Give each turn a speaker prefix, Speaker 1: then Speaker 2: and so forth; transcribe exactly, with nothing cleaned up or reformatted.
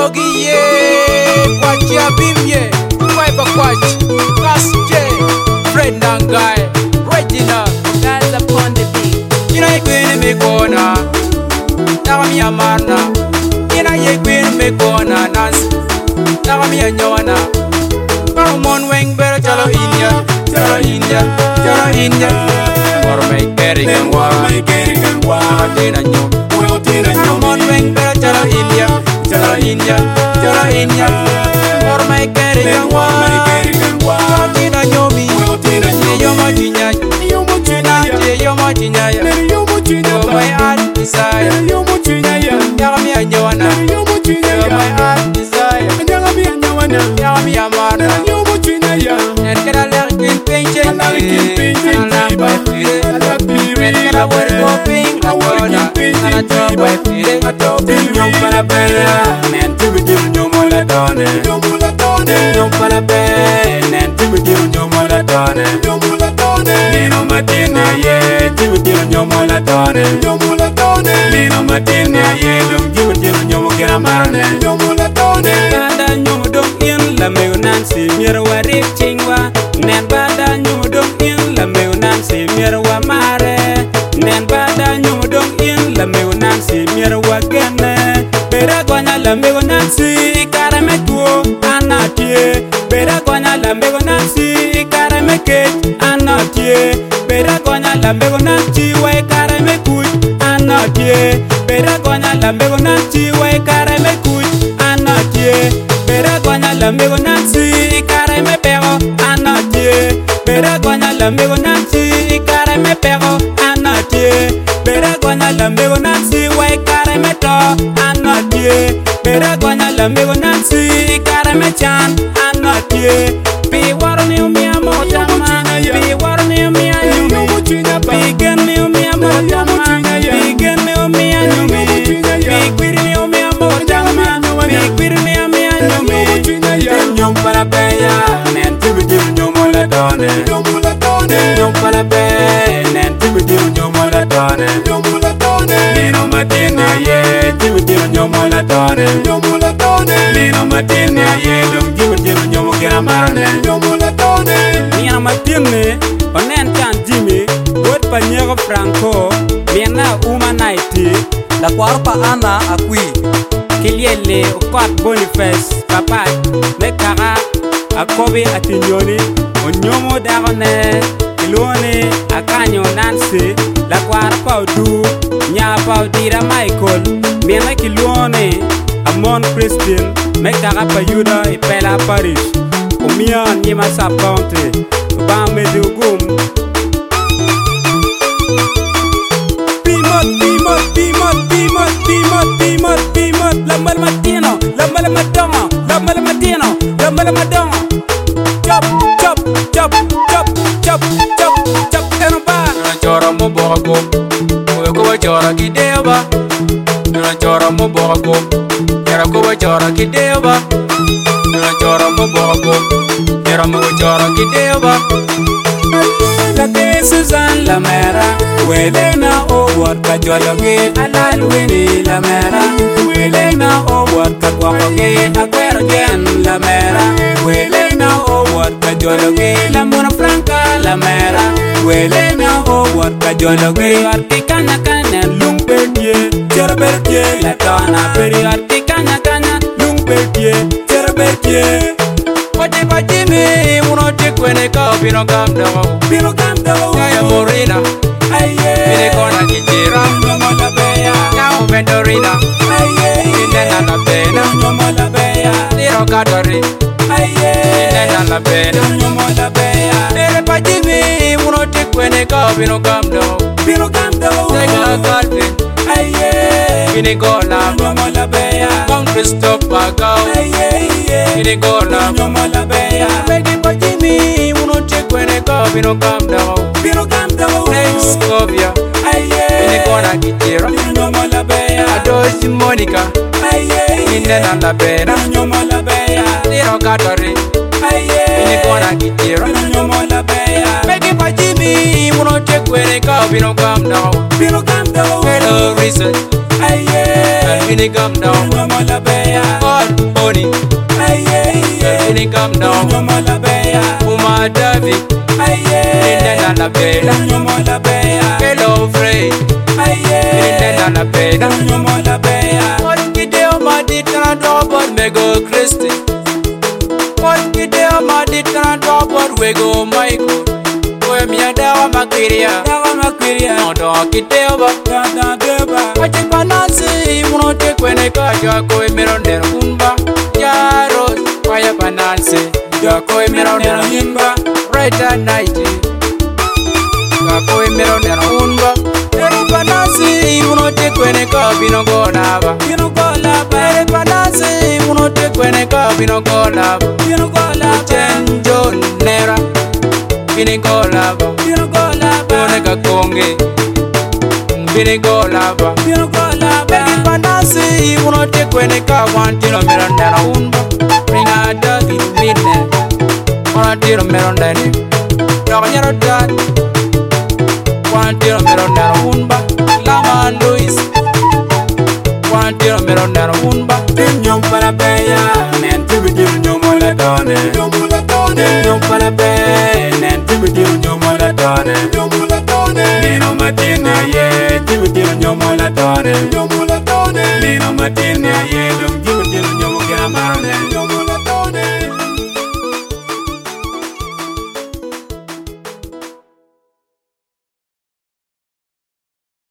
Speaker 1: Yogi ye, Kwachi Abim ye, Fiber Kwachi, Gas J, Fred and Guy, Regina,
Speaker 2: Guys upon the beat.
Speaker 1: Ina ye queen me corner, Tami Amarna, Ina ye queen me corner, Nancy, Tami Anyona, Paramon Wing Better Jalo India, Jalo India, Jalo India, or make Eric and War, make Eric and War, Tina Nyo, Paramon Wing Better Jalo India, Jalo India, Jalo India, or make Eric and War, make Eric and War, Tina Nyo me, Tina Nyo Majinya, Yo Majinya, Yo my heart desire, Yo Yami Anyona, Yo my heart desire, Yami Amana, and get a little king painting, and I buy it, and get a word of pink, I want and I drop by it, I told you for a bear, and to be given no more ladone, no more ladone, no for a bear, and to be given no more ladone, no more ladone, Nino Martina, yeah, to be given no more ladone, no more ladone, Nino Martina, yeah, don't give it given no more Garamane, no more ladone,
Speaker 3: Bada nyumu dong in la meu Nancy Mira wa rip chingwa Nen bada nyumu dong in la meu Nancy Mira wa mare Nen bada nyumu dong in la meu Nancy Mira wa gene Bera gwanya la meu Nancy Ikare me tuo anatie Bera gwanya la meu Nancy Ikare me kech anatie Bera gwanya la meu Nancy Wa ikare me kuch anatie Bera gwanya la meu Nancy Wa ikare me kuch anatie Bera gwanya la meu Nancy Ikare me pero anatie Bera gwanya la meu Nancy Ikare me pero anatie Bera gwanya la meu Nancy Wa ikare me to anatie Bera gwanya la meu Nancy Ikare me chan anatie Pi waro ni umia motama Pi waro ni umia nyumi Pi gen ni umia motama Pi gen ni umia nyumi Pi kwiri ni umia motama Pi kwiri ni umia nyumi Nyom para beya Nen tibi diru nyomo la done Nyom para beya Nen tibi diru nyomo la done Nino Martina ye Tibi diru nyomo la done Nino Martina ye Dum tibi diru nyomo Garamane Nino Martina Onen kan Jimmy Wot pa nyego Franco Miena uma naiti
Speaker 2: La Quarpa Ana Akui.
Speaker 3: Kiliele Okot Boniface Papa Mekara Akobi Atinyoni Onyomo Darone Kilone Akanyo Nancy La Quarpa Odu Nyapa Odira Michael Miena Kilone Amon Christian Mekara Payuda Ipela Parish Omian Yema Saponte Bame Dugum Pimot, Pimot, Pimot, Pimot, Pimot, Pimot, Pimot, la Malamatino, la Malamadonga, la Malamatino, la Malamadonga. Chop, chop, chop, chop, chop, chop, chop, and a bar.
Speaker 1: Chora Mobogo, Uko Chora Kideva, Chora Mobogo, Yarakoba Chora Kideva, Chora Mobogo, Yaramu Chora Kideva.
Speaker 3: La de Susan la mera, Welena o what Kajologe, Alalwini la mera, Welena o what Kajologe, Aquergen la mera, Welena o what Kajologe, la Mona Franca la mera, Welena o what Kajologe, Articana Cana, Lumbertie, Cerbertie, la Tana Peri Articana Cana, Lumbertie, Cerbertie.
Speaker 1: Pati pati me, uno te kwene ka pino kam dawo.
Speaker 3: Pino kam dawo.
Speaker 1: Kaya morina,
Speaker 3: aye.
Speaker 1: pine kona kitira.
Speaker 3: Nyomo la beya.
Speaker 1: Kaya vendorina,
Speaker 3: aye.
Speaker 1: ine na la pena.
Speaker 3: Nyomo la beya.
Speaker 1: Tiro kadori,
Speaker 3: aye.
Speaker 1: ine na la pena.
Speaker 3: Nyomo la beya.
Speaker 1: Pere pati me, uno te kwene ka pino kam dawo.
Speaker 3: Pino kam dawo.
Speaker 1: Tega kalpe,
Speaker 3: aye.
Speaker 1: pine kola.
Speaker 3: Nyomo la beya.
Speaker 1: Kong Christophe Bagao,
Speaker 3: aye.
Speaker 1: pine kola.
Speaker 3: Nyomo la beya.
Speaker 1: Pege pati me, uno te kwene ka pino kam dawo.
Speaker 3: Pino kam dawo.
Speaker 1: Next Scovia,
Speaker 3: aye.
Speaker 1: pine kona kitira.
Speaker 3: Nyomo la beya.
Speaker 1: Adosi Monica,
Speaker 3: aye.
Speaker 1: ine na la pena.
Speaker 3: Nyomo la beya.
Speaker 1: Tiro kadori,
Speaker 3: aye.
Speaker 1: pine kona kitira.
Speaker 3: Nyomo la beya.
Speaker 1: Pege pati me, uno te kwene ka pino kam dawo.
Speaker 3: Pino kam dawo.
Speaker 1: Hello reason,
Speaker 3: aye.
Speaker 1: Ini come down.
Speaker 3: Nyomola beya.
Speaker 1: God Bonnie. Ini come down.
Speaker 3: Nyomola beya.
Speaker 1: Uma David. Ini na beda.
Speaker 3: Nyomola beya.
Speaker 1: Hello Frey. Ini na beda.
Speaker 3: Nyomola beya.
Speaker 1: What kideo madi tana double mego Christy. What kideo madi tana double wego Michael. Oye miada wa makiria.
Speaker 3: Dawa makwiria.
Speaker 1: Nodo kideo ba.
Speaker 3: Dada deba.
Speaker 1: Wache panansi munote kwene kaja koe mirondero unba. Jaros waya panansi ja koe mirondero
Speaker 3: Yimba.
Speaker 1: right at night. Ja koe mirondero unba. Ere panansi munote kwene kabino golaba.
Speaker 3: Yino gola ba.
Speaker 1: Ere panansi munote kwene kabino golaba.
Speaker 3: Yino gola ba.
Speaker 1: Chenjo nera bini golaba.
Speaker 3: Yino gola ba.
Speaker 1: Kone kakonge bini golaba.
Speaker 3: Yino gola ba.
Speaker 1: Begi panasi unote kwene ka wantiro mirondera unba. Bring a doggy midnight. Wantiro mirondera. Roganyaro dad. Wantiro mirondera unba. Lama Louis. Wantiro mirondera unba.
Speaker 3: Nyomola beya. Nen tibidir nyomola done. Nyomola done. Nyomola beya. Nen tibidir nyomola done. Nyomola done. Nino matina ye. Tibidir nyomola done. Nyomola done. Nino matina ye.